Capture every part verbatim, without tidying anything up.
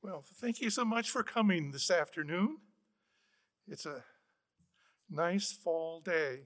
Well, thank you so much for coming this afternoon. It's a nice fall day.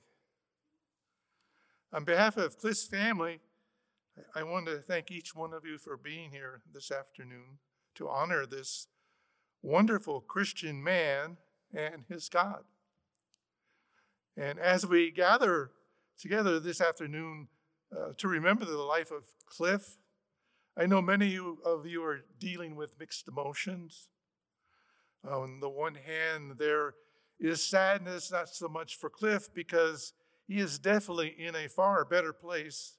On behalf of Cliff's family, I want to thank each one of you for being here this afternoon to honor this wonderful Christian man and his God. And as we gather together this afternoon uh, to remember the life of Cliff, I know many of you are dealing with mixed emotions. Uh, on the one hand, there is sadness, not so much for Cliff, because he is definitely in a far better place,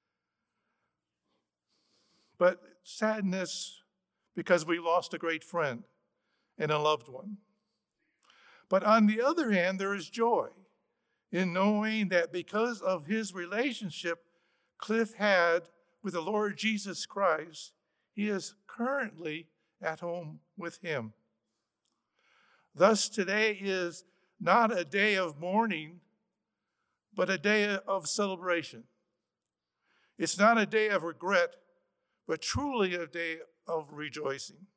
but sadness because we lost a great friend and a loved one. But on the other hand, there is joy in knowing that because of his relationship Cliff had with the Lord Jesus Christ, he is currently at home with him. Thus, today is not a day of mourning, but a day of celebration. It's not a day of regret, but truly a day of rejoicing.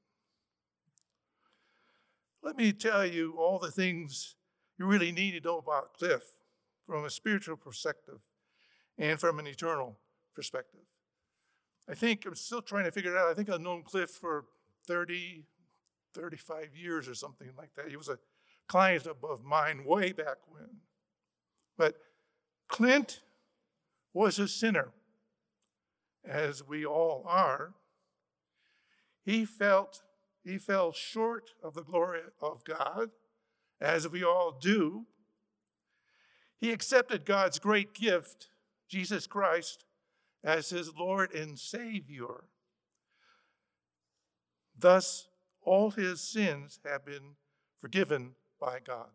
Let me tell you all the things you really need to know about Cliff from a spiritual perspective and from an eternal perspective. I think I'm still trying to figure it out. I think I've known Cliff for thirty, thirty-five years or something like that. He was a client of, of mine way back when. But Clint was a sinner, as we all are. He felt he fell short of the glory of God, as we all do. He accepted God's great gift, Jesus Christ, as his Lord and Savior. Thus, all his sins have been forgiven by God.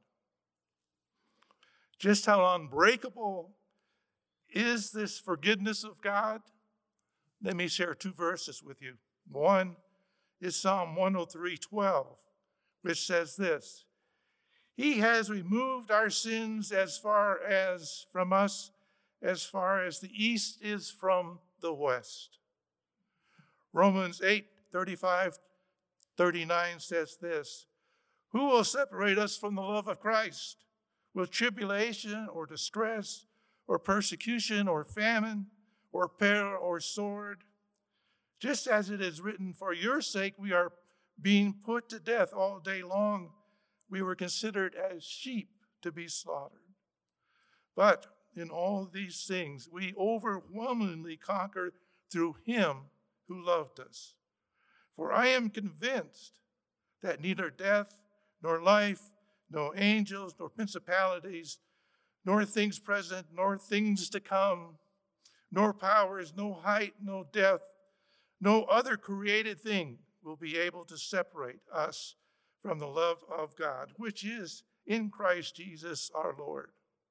Just how unbreakable is this forgiveness of God? Let me share two verses with you. One is Psalm one oh three twelve, which says this: He has removed our sins as far as from us, as far as the east is from the west. Romans eight thirty-five thirty-nine says this: Who will separate us from the love of Christ? Will tribulation or distress or persecution or famine or peril or sword? Just as it is written, for your sake we are being put to death all day long. We were considered as sheep to be slaughtered. But in all these things, we overwhelmingly conquer through him who loved us. For I am convinced that neither death, nor life, nor angels, nor principalities, nor things present, nor things to come, nor powers, no height, no depth, no other created thing will be able to separate us from the love of God, which is in Christ Jesus our Lord.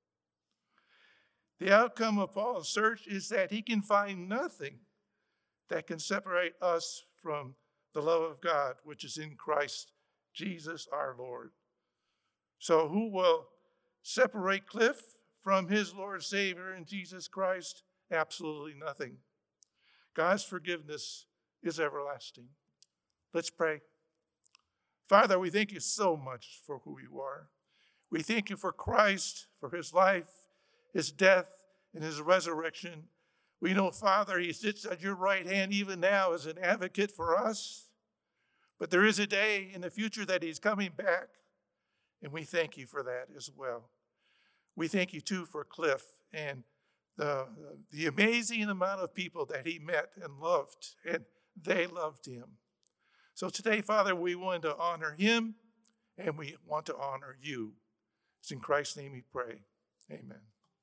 The outcome of Paul's search is that he can find nothing that can separate us from the love of God, which is in Christ Jesus our Lord. So who will separate Cliff from his Lord Savior in Jesus Christ? Absolutely nothing. God's forgiveness is everlasting. Let's pray. Father, we thank you so much for who you are. We thank you for Christ, for his life, his death, and his resurrection. We know, Father, he sits at your right hand even now as an advocate for us. But there is a day in the future that he's coming back, and we thank you for that as well. We thank you, too, for Cliff and the, the amazing amount of people that he met and loved, and they loved him. So today, Father, we want to honor him, and we want to honor you. It's in Christ's name we pray. Amen.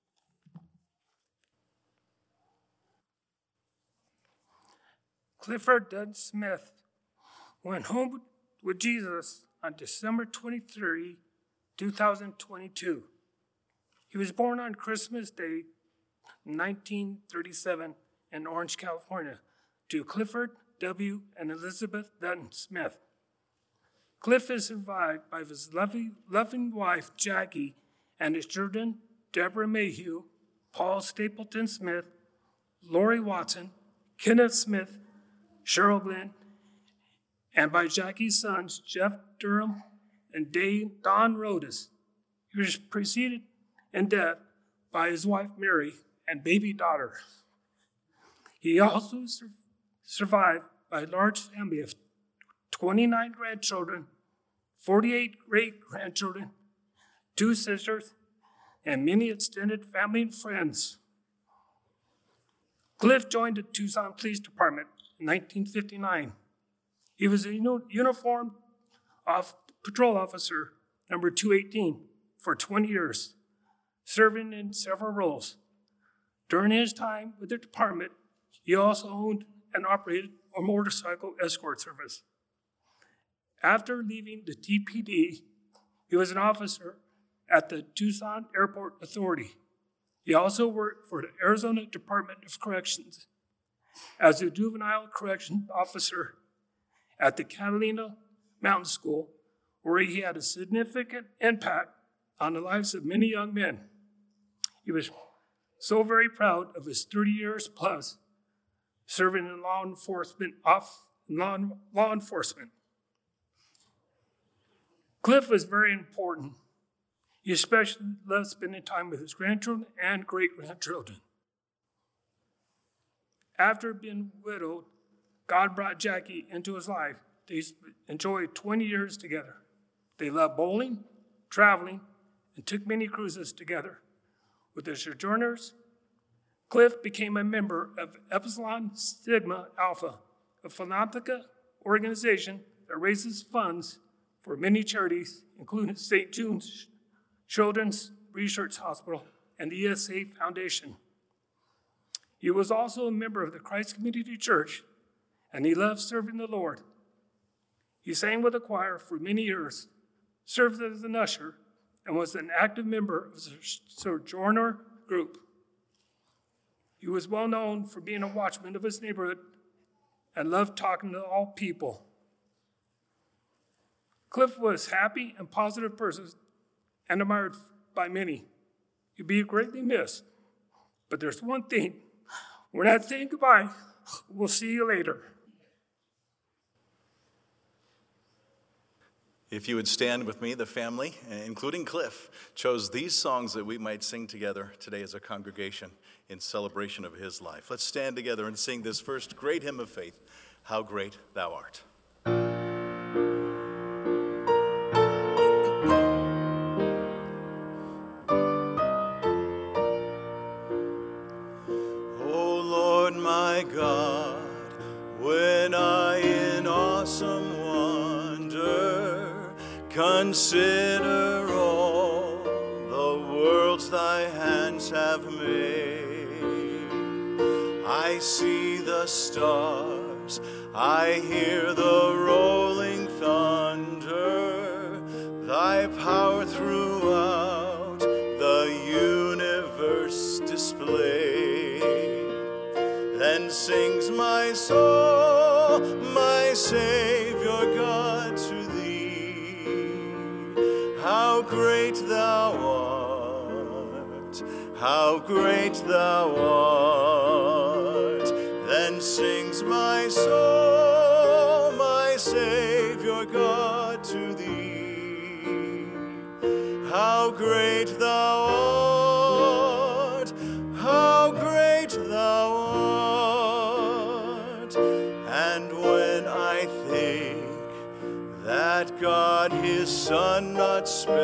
Clifford Dunn Smith went home with Jesus on December twenty-third, two thousand twenty-two. He was born on Christmas Day, nineteen thirty-seven, in Orange, California, to Clifford W. and Elizabeth Dunn Smith. Cliff is survived by his loving, loving wife, Jackie, and his children, Deborah Mayhew, Paul Stapleton Smith, Lori Watson, Kenneth Smith, Cheryl Glenn, and by Jackie's sons, Jeff Durham and Dave Don Rodas. He was preceded in death by his wife Mary and baby daughter. He also sur- survived by a large family of twenty-nine grandchildren, forty-eight great-grandchildren, two sisters, and many extended family and friends. Cliff joined the Tucson Police Department in nineteen fifty-nine. He was a uni- uniformed off- patrol officer number two eighteen for twenty years, serving in several roles. During his time with the department, he also owned and operated a motorcycle escort service. After leaving the T P D, he was an officer at the Tucson Airport Authority. He also worked for the Arizona Department of Corrections as a juvenile correction officer at the Catalina Mountain School, where he had a significant impact on the lives of many young men. He was so very proud of his thirty years plus serving in law enforcement, off, law, law enforcement. Cliff was very important. He especially loved spending time with his grandchildren and great-grandchildren. After being widowed, God brought Jackie into his life. They enjoyed twenty years together. They loved bowling, traveling, and took many cruises together. With the Sojourners, Cliff became a member of Epsilon Sigma Alpha, a philanthropic organization that raises funds for many charities, including Saint Jude's Children's Research Hospital and the E S A Foundation. He was also a member of the Christ Community Church, and he loved serving the Lord. He sang with the choir for many years, served as an usher, and was an active member of the Sojourner group. He was well known for being a watchman of his neighborhood and loved talking to all people. Cliff was a happy and positive person and admired by many. He'd be greatly missed. But there's one thing. We're not saying goodbye. We'll see you later. If you would stand with me, the family, including Cliff, chose these songs that we might sing together today as a congregation in celebration of his life. Let's stand together and sing this first great hymn of faith, How Great Thou Art. O Lord my God, when I in awesome consider all the worlds thy hands have made. I see the stars, I hear the rolling thunder, thy power throughout the universe displayed. Then sings my soul, my Savior God, to how great thou art, how great thou art. Then sings my soul, my Savior God, to thee. How great thou art, how great thou art. And when I think that God his Son not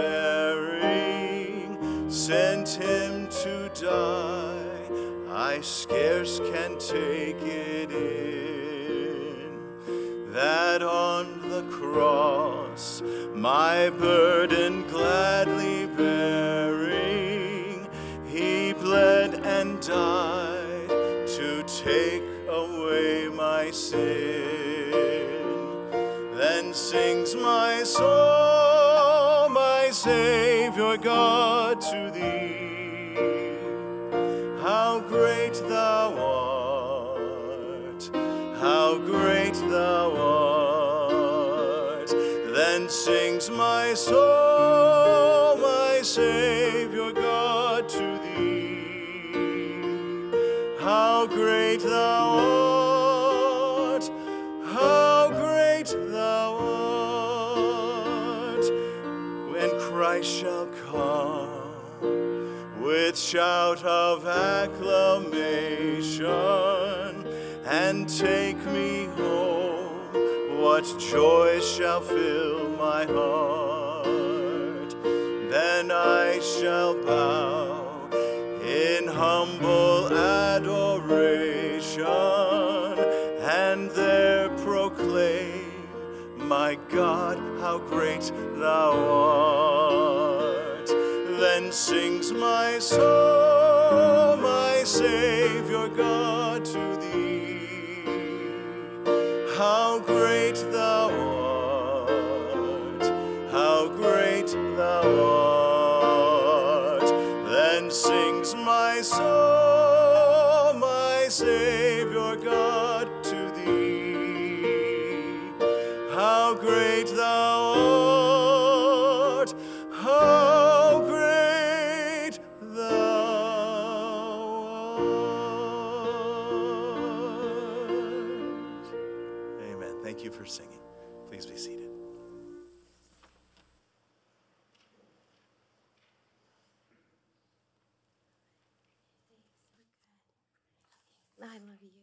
sparing sent him to die, I scarce can take it in, that on the cross my burden gladly bearing, he bled and died to take away my sin. Then sings my soul, my Savior God, to thee. How great thou art, how great thou art. Then sings my soul, my Savior God, to thee. How great thou art, how great thou art. shall come with shout of acclamation and take me home. What joy shall fill my heart? Then I shall bow in humble adoration and there proclaim, my God, how great thou art. Then sings my soul, my Savior God, to thee. How great thou art, how great thou art. Then sings my soul, my Savior God, to thee. How great thou art, how great thou art. Amen. Thank you for singing. Please be seated. I love you.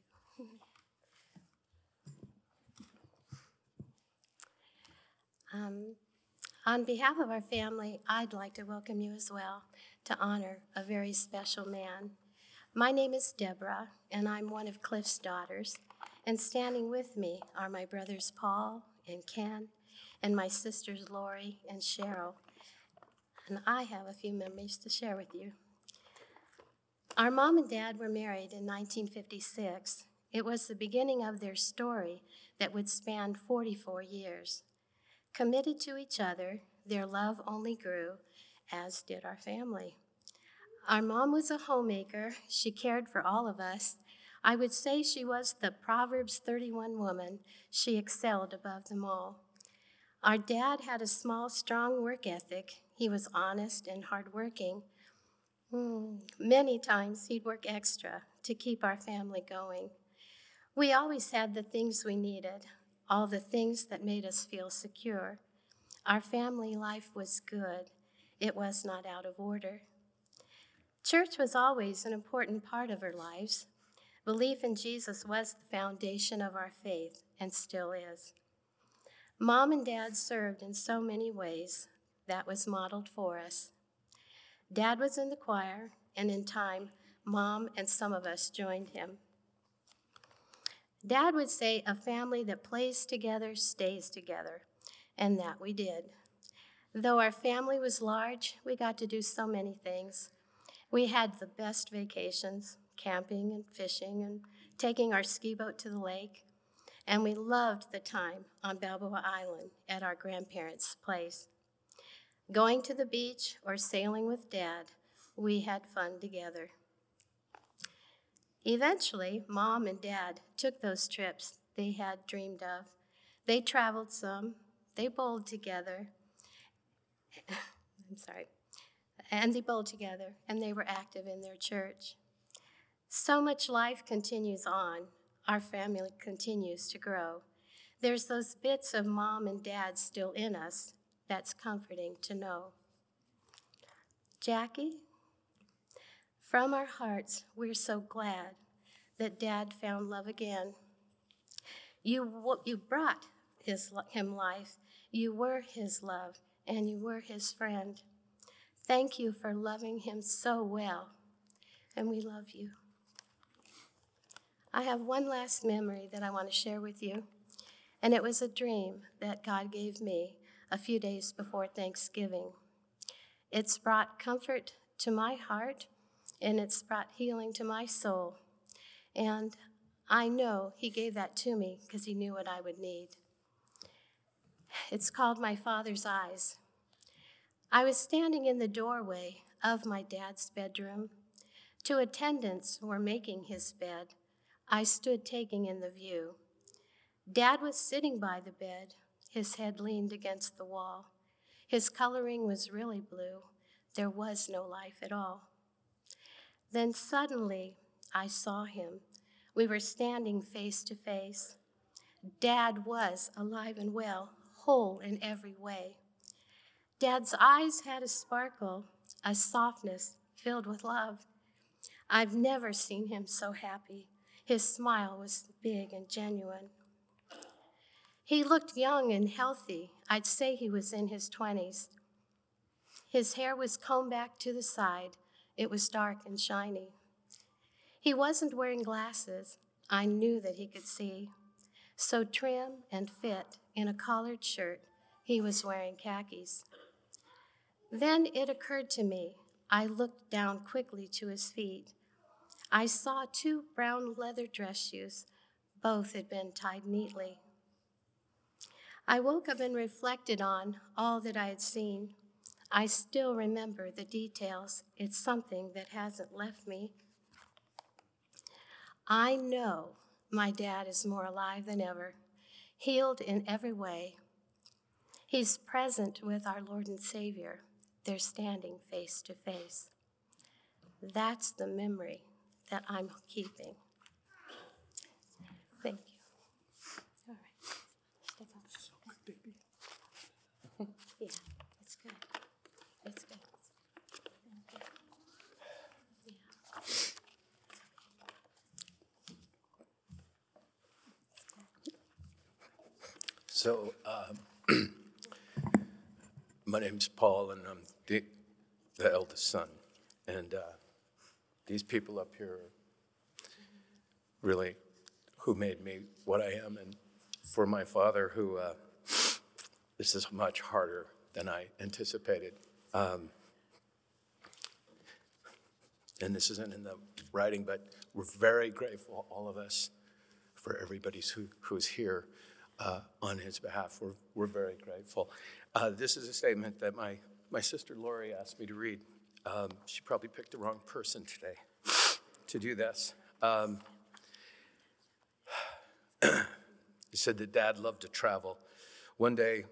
um, on behalf of our family, I'd like to welcome you as well to honor a very special man. My name is Deborah, and I'm one of Cliff's daughters. And standing with me are my brothers Paul and Ken, and my sisters Lori and Cheryl. And I have a few memories to share with you. Our mom and dad were married in nineteen fifty-six. It was the beginning of their story that would span forty-four years. Committed to each other, their love only grew, as did our family. Our mom was a homemaker. She cared for all of us. I would say she was the Proverbs thirty-one woman. She excelled above them all. Our dad had a small, strong work ethic. He was honest and hardworking. Mm, many times he'd work extra to keep our family going. We always had the things we needed, all the things that made us feel secure. Our family life was good. It was not out of order. Church was always an important part of our lives. Belief in Jesus was the foundation of our faith and still is. Mom and Dad served in so many ways. That was modeled for us. Dad was in the choir, and in time, Mom and some of us joined him. Dad would say, a family that plays together stays together, and that we did. Though our family was large, we got to do so many things. We had the best vacations, camping and fishing and taking our ski boat to the lake, and we loved the time on Balboa Island at our grandparents' place. Going to the beach or sailing with Dad, we had fun together. Eventually, Mom and Dad took those trips they had dreamed of. They traveled some, they bowled together. I'm sorry. And they bowled together, and they were active in their church. So much life continues on. Our family continues to grow. There's those bits of Mom and Dad still in us. That's comforting to know. Jackie, from our hearts, we're so glad that Dad found love again. You, you brought his, him life. You were his love, and you were his friend. Thank you for loving him so well, and we love you. I have one last memory that I want to share with you, and it was a dream that God gave me a few days before Thanksgiving. It's brought comfort to my heart, and it's brought healing to my soul. And I know he gave that to me because he knew what I would need. It's called My Father's Eyes. I was standing in the doorway of my dad's bedroom. Two attendants were making his bed. I stood taking in the view. Dad was sitting by the bed. His head leaned against the wall. His coloring was really blue. There was no life at all. Then suddenly, I saw him. We were standing face to face. Dad was alive and well, whole in every way. Dad's eyes had a sparkle, a softness filled with love. I've never seen him so happy. His smile was big and genuine. He looked young and healthy. I'd say he was in his twenties. His hair was combed back to the side. It was dark and shiny. He wasn't wearing glasses. I knew that he could see. So trim and fit in a collared shirt, he was wearing khakis. Then it occurred to me. I looked down quickly to his feet. I saw two brown leather dress shoes. Both had been tied neatly. I woke up and reflected on all that I had seen. I still remember the details. It's something that hasn't left me. I know my dad is more alive than ever, healed in every way. He's present with our Lord and Savior. They're standing face to face. That's the memory that I'm keeping. Thank you. All right. Step up. So my baby. Yeah, it's good. It's good. Thank you. Yeah. So, um, my name's Paul, and I'm the, the eldest son. And uh, these people up here are really who made me what I am. And for my father, who uh, this is much harder than I anticipated. Um, and this isn't in the writing, but we're very grateful, all of us, for everybody who, who's here uh, on his behalf. We're, we're very grateful. Uh, this is a statement that my, my sister Lori asked me to read. Um, she probably picked the wrong person today to do this. Um, he said that Dad loved to travel. One day,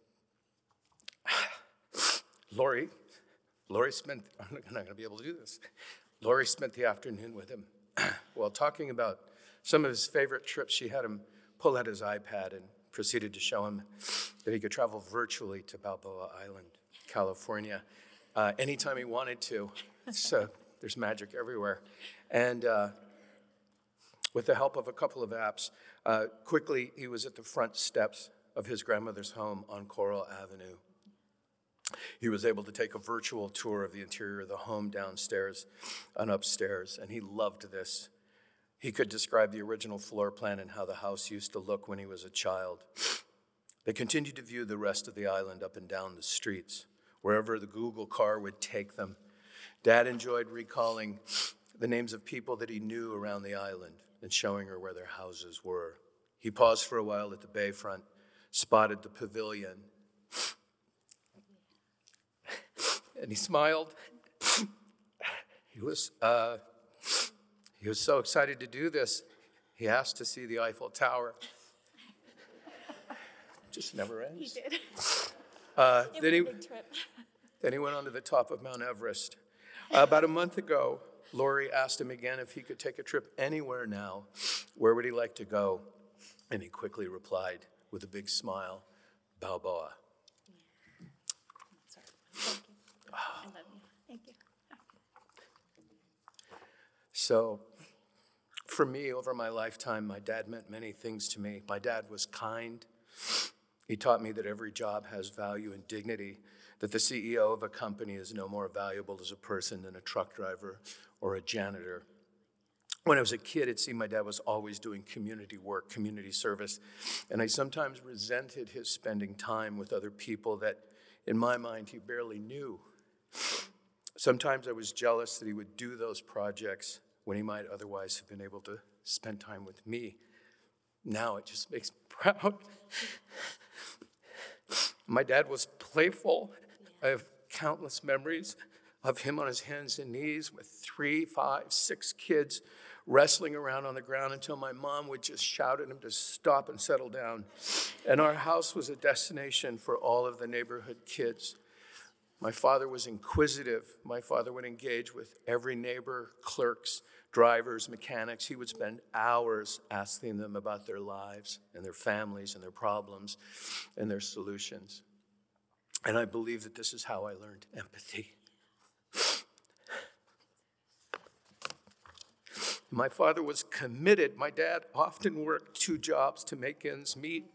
Lori, Lori spent, I'm not going to be able to do this. Lori spent the afternoon with him. While talking about some of his favorite trips, she had him pull out his iPad and proceeded to show him that he could travel virtually to Balboa Island, California, uh, anytime he wanted to. So there's magic everywhere. And uh, with the help of a couple of apps, uh, quickly he was at the front steps of his grandmother's home on Coral Avenue. He was able to take a virtual tour of the interior of the home downstairs and upstairs, and he loved this. He could describe the original floor plan and how the house used to look when he was a child. They continued to view the rest of the island up and down the streets, wherever the Google car would take them. Dad enjoyed recalling the names of people that he knew around the island and showing her where their houses were. He paused for a while at the bayfront, spotted the pavilion, and he smiled. He was, uh, he was so excited to do this, he asked to see the Eiffel Tower. Just never ends. He did. Uh, It then, was he, a big trip. then he went on to the top of Mount Everest. Uh, about a month ago, Lori asked him again if he could take a trip anywhere now. Where would he like to go? And he quickly replied with a big smile, Balboa. Sorry. Thank you. I love you. Thank you. So, for me, over my lifetime, my dad meant many things to me. My dad was kind. He taught me that every job has value and dignity, that the C E O of a company is no more valuable as a person than a truck driver or a janitor. When I was a kid, it seemed my dad was always doing community work, community service, and I sometimes resented his spending time with other people that, in my mind, he barely knew. Sometimes I was jealous that he would do those projects when he might otherwise have been able to spend time with me. Now it just makes me proud. My dad was playful. I have countless memories of him on his hands and knees with three, five, six kids wrestling around on the ground until my mom would just shout at him to stop and settle down. And our house was a destination for all of the neighborhood kids. My father was inquisitive. My father would engage with every neighbor, clerks, drivers, mechanics. He would spend hours asking them about their lives and their families and their problems and their solutions. And I believe that this is how I learned empathy. My father was committed. My dad often worked two jobs to make ends meet,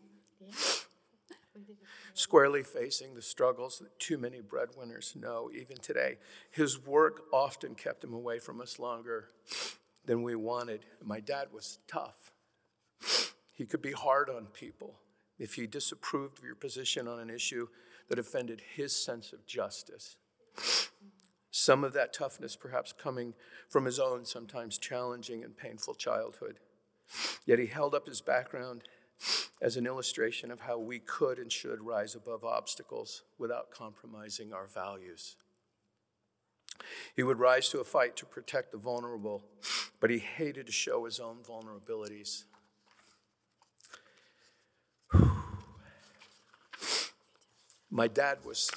squarely facing the struggles that too many breadwinners know even today. His work often kept him away from us longer than we wanted. My dad was tough. He could be hard on people if he disapproved of your position on an issue that offended his sense of justice. Some of that toughness perhaps coming from his own sometimes challenging and painful childhood. Yet he held up his background as an illustration of how we could and should rise above obstacles without compromising our values. He would rise to a fight to protect the vulnerable, but he hated to show his own vulnerabilities. My dad was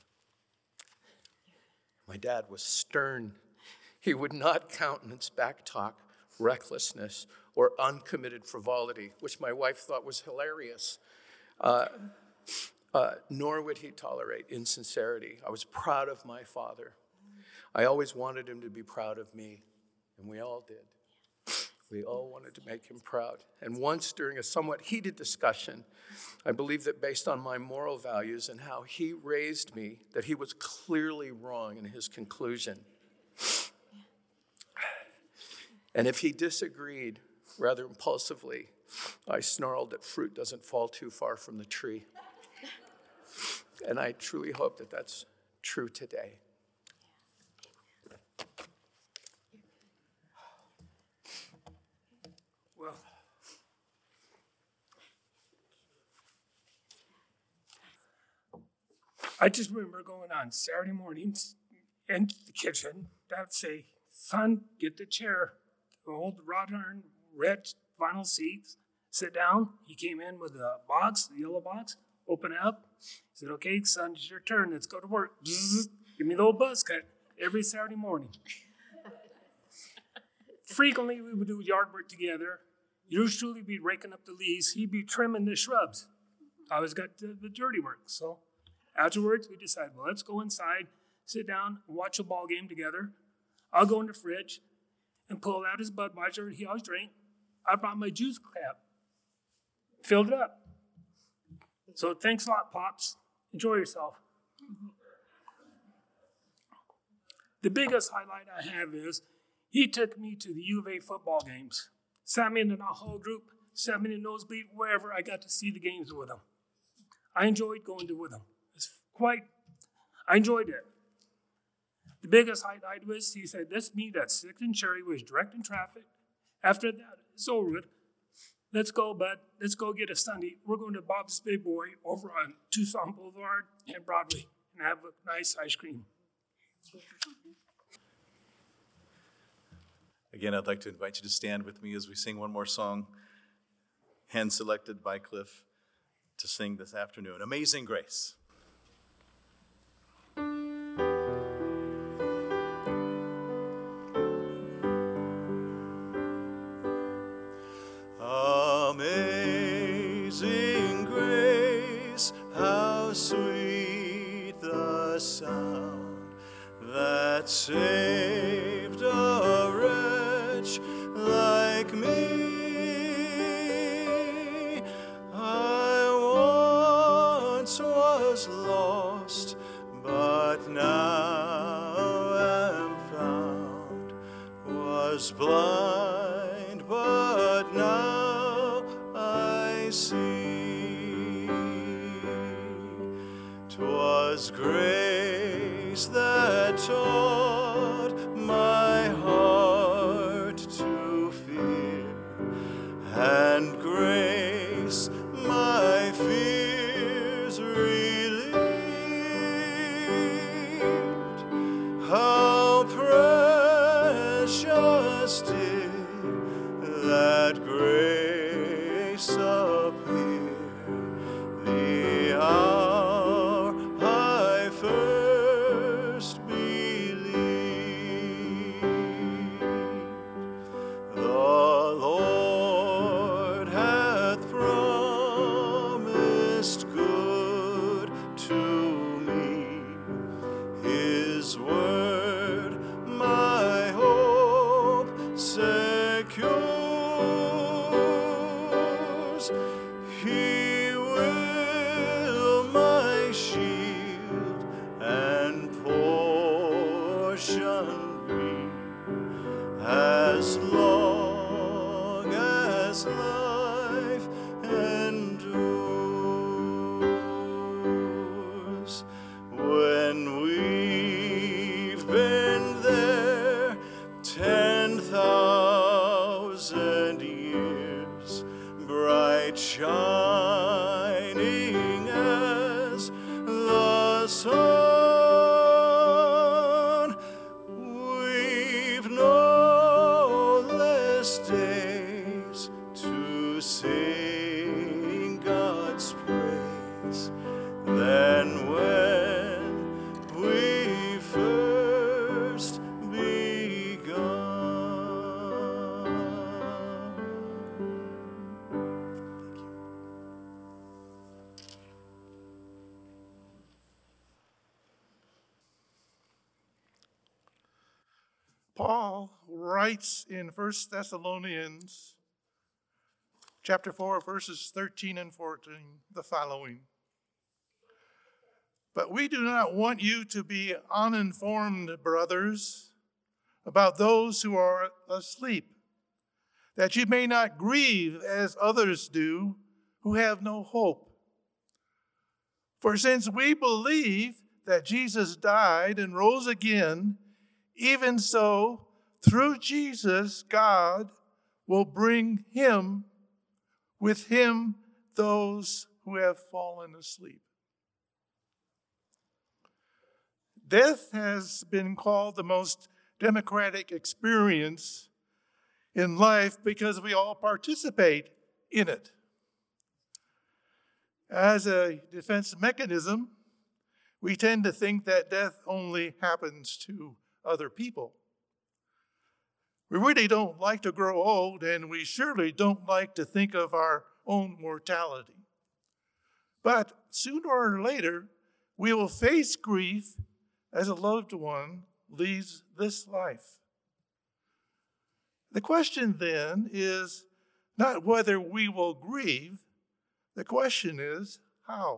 My dad was stern. He would not countenance backtalk, recklessness, or uncommitted frivolity, which my wife thought was hilarious. Uh, uh, nor would he tolerate insincerity. I was proud of my father. I always wanted him to be proud of me, and we all did. We all wanted to make him proud. And once during a somewhat heated discussion, I believe that based on my moral values and how he raised me, that he was clearly wrong in his conclusion. And if he disagreed rather impulsively, I snarled that fruit doesn't fall too far from the tree. And I truly hope that that's true today. Well, I just remember going on Saturday mornings into the kitchen. Dad would say, "Son, get the chair, the old wrought iron red vinyl seats, sit down." He came in with a box, the yellow box, open it up. He said, "Okay, son, it's your turn. Let's go to work." Give me the old buzz cut every Saturday morning. Frequently, we would do yard work together. Usually, we'd be raking up the leaves. He'd be trimming the shrubs. I always got the, the dirty work. So afterwards, we decided, well, let's go inside, sit down, and watch a ball game together. I'll go in the fridge and pull out his Budweiser he always drank. I brought my juice cap, filled it up. So thanks a lot, Pops. Enjoy yourself. Mm-hmm. The biggest highlight I have is he took me to the U of A football games, sat me in the whole group, sat me in the nosebleed, wherever I got to see the games with him. I enjoyed going to with him. It's quite, I enjoyed it. The biggest highlight was he said, "Let's meet at sixth and Cherry," was directing traffic. After that, it's over with. Let's go, bud. Let's go get a Sunday. We're going to Bob's Big Boy over on Tucson Boulevard and Broadway and have a nice ice cream. Again, I'd like to invite you to stand with me as we sing one more song, hand-selected by Cliff to sing this afternoon, "Amazing Grace." Amazing grace, how sweet the sound that saved a wretch like me. I once was lost, but now am found, was blind, but now I see. 'Twas grace that taught my heart to fear, and grace my fears relieved. How precious did that grace appear, the hour I first believed. The Lord hath promised good to me. than when we first begun. Paul writes in First Thessalonians chapter four, verses thirteen and fourteen, the following. But we do not want you to be uninformed, brothers, about those who are asleep, that you may not grieve as others do, who have no hope. For since we believe that Jesus died and rose again, even so, through Jesus, God will bring him, with him, those who have fallen asleep. Death has been called the most democratic experience in life because we all participate in it. As a defense mechanism, we tend to think that death only happens to other people. We really don't like to grow old, and we surely don't like to think of our own mortality. But sooner or later, we will face grief as a loved one leaves this life. The question then is not whether we will grieve, the question is how.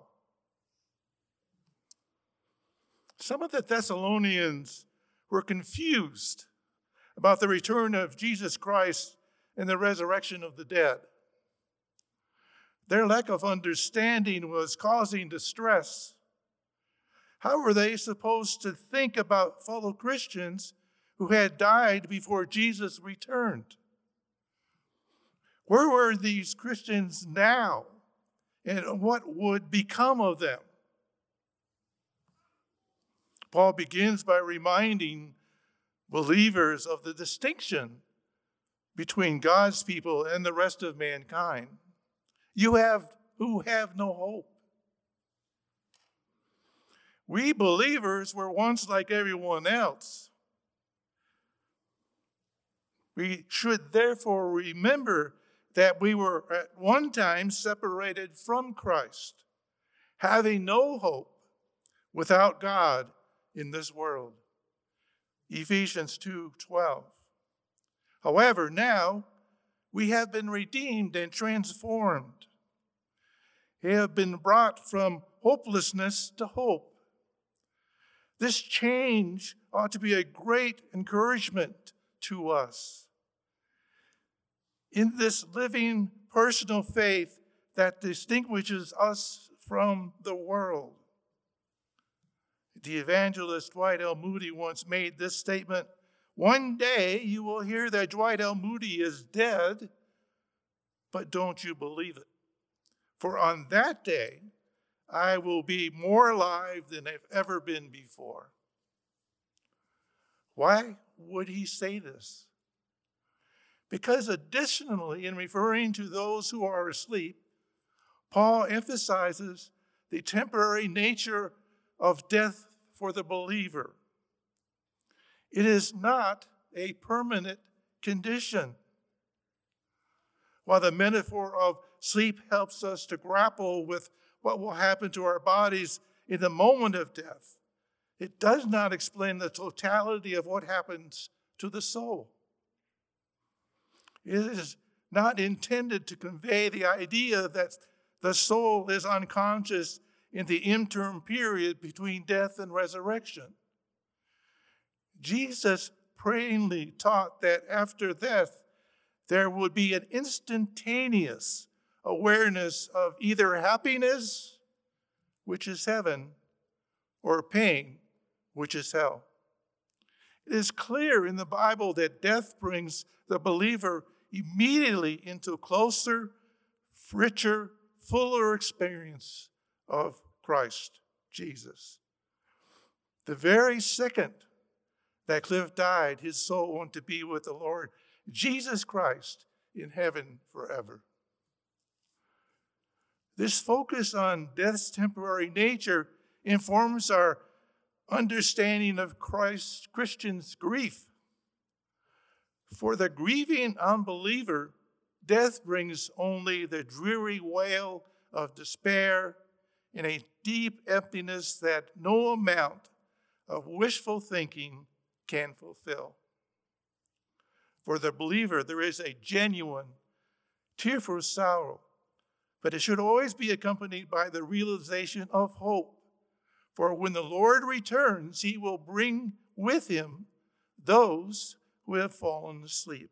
Some of the Thessalonians were confused about the return of Jesus Christ and the resurrection of the dead. Their lack of understanding was causing distress. How were they supposed to think about fellow Christians who had died before Jesus returned? Where were these Christians now, and what would become of them? Paul begins by reminding believers of the distinction between God's people and the rest of mankind. You have who have no hope. We believers were once like everyone else. We should therefore remember that we were at one time separated from Christ, having no hope without God in this world. Ephesians two twelve. However, now we have been redeemed and transformed. We have been brought from hopelessness to hope. This change ought to be a great encouragement to us. In this living personal faith that distinguishes us from the world. The evangelist Dwight L. Moody once made this statement: one day you will hear that Dwight L. Moody is dead, but don't you believe it. For on that day, I will be more alive than I've ever been before. Why would he say this? Because additionally, in referring to those who are asleep, Paul emphasizes the temporary nature of death for the believer. It is not a permanent condition. While the metaphor of sleep helps us to grapple with what will happen to our bodies in the moment of death, it does not explain the totality of what happens to the soul. It is not intended to convey the idea that the soul is unconscious in the interim period between death and resurrection. Jesus plainly taught that after death, there would be an instantaneous awareness of either happiness, which is heaven, or pain, which is hell. It is clear in the Bible that death brings the believer immediately into a closer, richer, fuller experience of Christ Jesus. The very second that Cliff died, his soul went to be with the Lord Jesus Christ in heaven forever. This focus on death's temporary nature informs our understanding of Christ's Christian's grief. For the grieving unbeliever, death brings only the dreary wail of despair and a deep emptiness that no amount of wishful thinking can fulfill. For the believer, there is a genuine, tearful sorrow, but it should always be accompanied by the realization of hope. For when the Lord returns, he will bring with him those who have fallen asleep.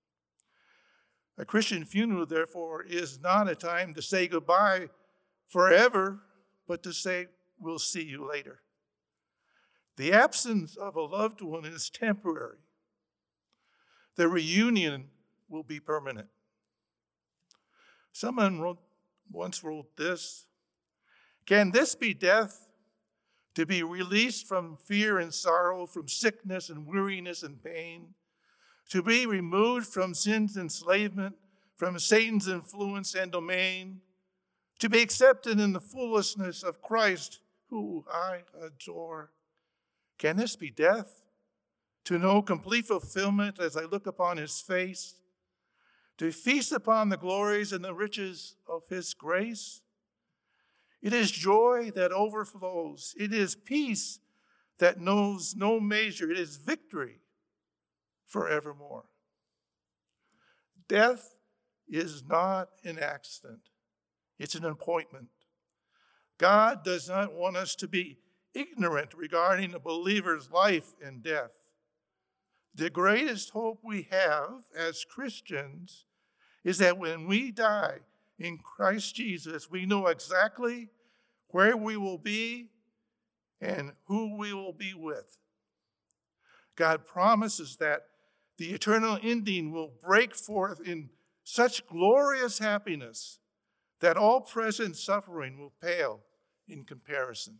A Christian funeral, therefore, is not a time to say goodbye forever, but to say, we'll see you later. The absence of a loved one is temporary. The reunion will be permanent. Someone wrote, once wrote this: can this be death? To be released from fear and sorrow, from sickness and weariness and pain, to be removed from sin's enslavement, from Satan's influence and domain, to be accepted in the fullness of Christ, who I adore. Can this be death? To know complete fulfillment as I look upon his face, to feast upon the glories and the riches of his grace? It is joy that overflows. It is peace that knows no measure. It is victory forevermore. Death is not an accident. It's an appointment. God does not want us to be ignorant regarding a believer's life and death. The greatest hope we have as Christians is that when we die in Christ Jesus, we know exactly where we will be and who we will be with. God promises that the eternal ending will break forth in such glorious happiness that all present suffering will pale in comparison.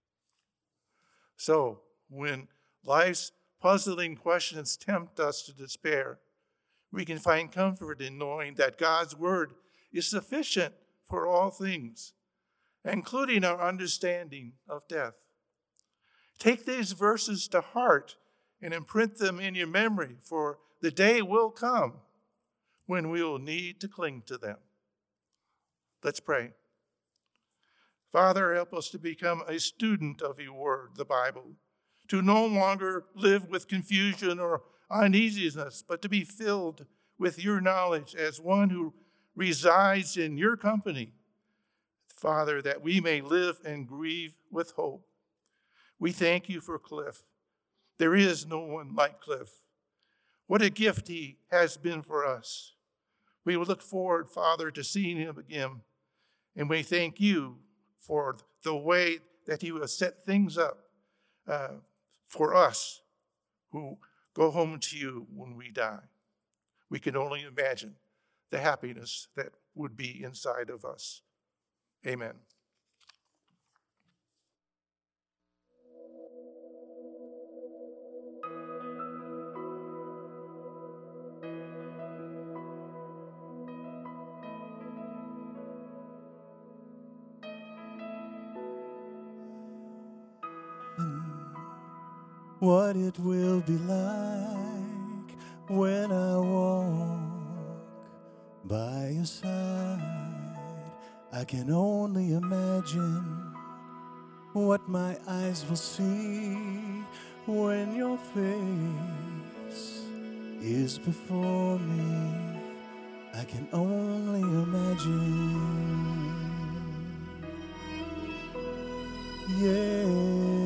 So, when life's puzzling questions tempt us to despair, we can find comfort in knowing that God's word is sufficient for all things, including our understanding of death. Take these verses to heart and imprint them in your memory, for the day will come when we will need to cling to them. Let's pray. Father, help us to become a student of your word, the Bible, to no longer live with confusion or uneasiness, but to be filled with your knowledge as one who resides in your company. Father, that we may live and grieve with hope. We thank you for Cliff. There is no one like Cliff. What a gift he has been for us. We will look forward, Father, to seeing him again. And we thank you for the way that he will set things up uh, for us who go home to you when we die. We can only imagine the happiness that would be inside of us. Amen. What it will be like when I walk by your side, I can only imagine what my eyes will see when your face is before me. I can only imagine. Yeah.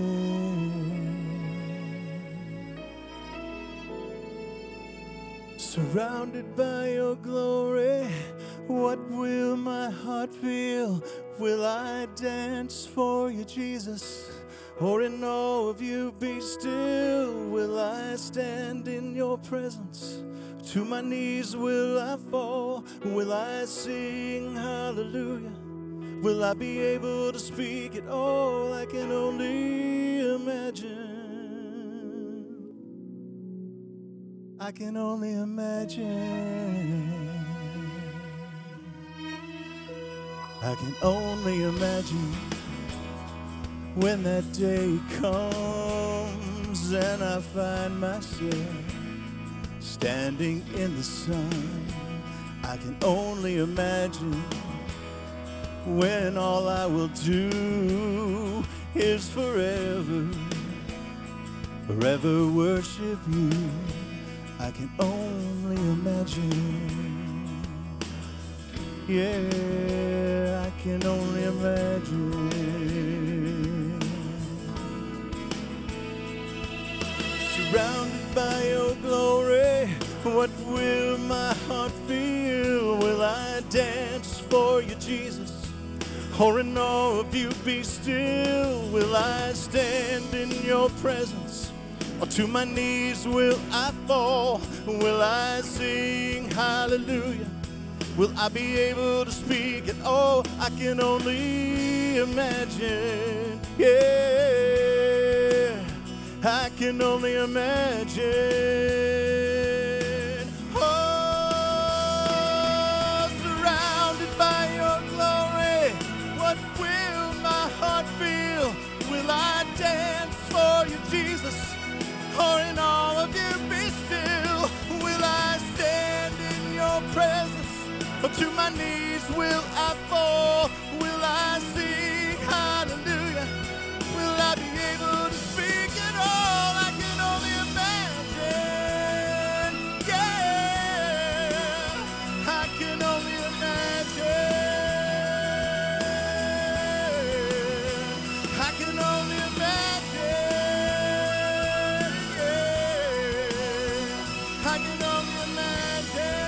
Surrounded by your glory, what will my heart feel? Will I dance for you, Jesus? Or in awe of you be still? Will I stand in your presence? To my knees will I fall? Will I sing hallelujah? Will I be able to speak at all? I can only imagine. I can only imagine. I can only imagine when that day comes and I find myself standing in the sun. I can only imagine when all I will do is forever, forever worship you. I can only imagine. Yeah, I can only imagine. Surrounded by your glory, what will my heart feel? Will I dance for you, Jesus? Or in awe of you be still? Will I stand in your presence? Or to my knees will I fall? Will I sing hallelujah? Will I be able to speak at all? I can only imagine. Yeah, I can only imagine. Oh, surrounded by your glory, what will my heart feel? Will I dance for you, Jesus? Or in all of you be still? Will I stand in your presence? Or to my knees will I fall? Will I sing hallelujah? Will I be able to speak at all? I can only imagine. Yeah, I can only imagine. I can only imagine. Yeah, I can only imagine.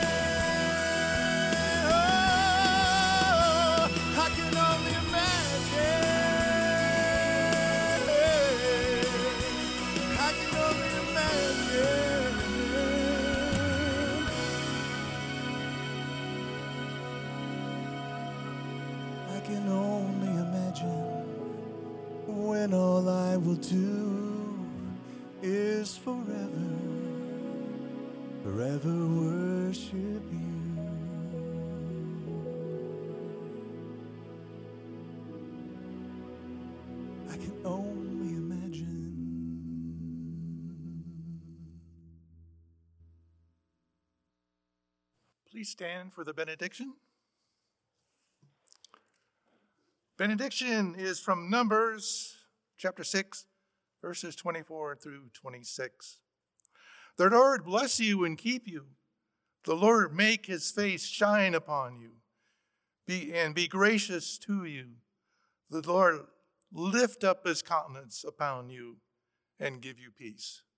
I can only imagine when all I will do is forever, forever worship you. I can only imagine. Please stand for the benediction. Benediction is from Numbers chapter six, verses twenty-four through twenty-six. The Lord bless you and keep you. The Lord make his face shine upon you be, and be gracious to you. The Lord lift up his countenance upon you and give you peace.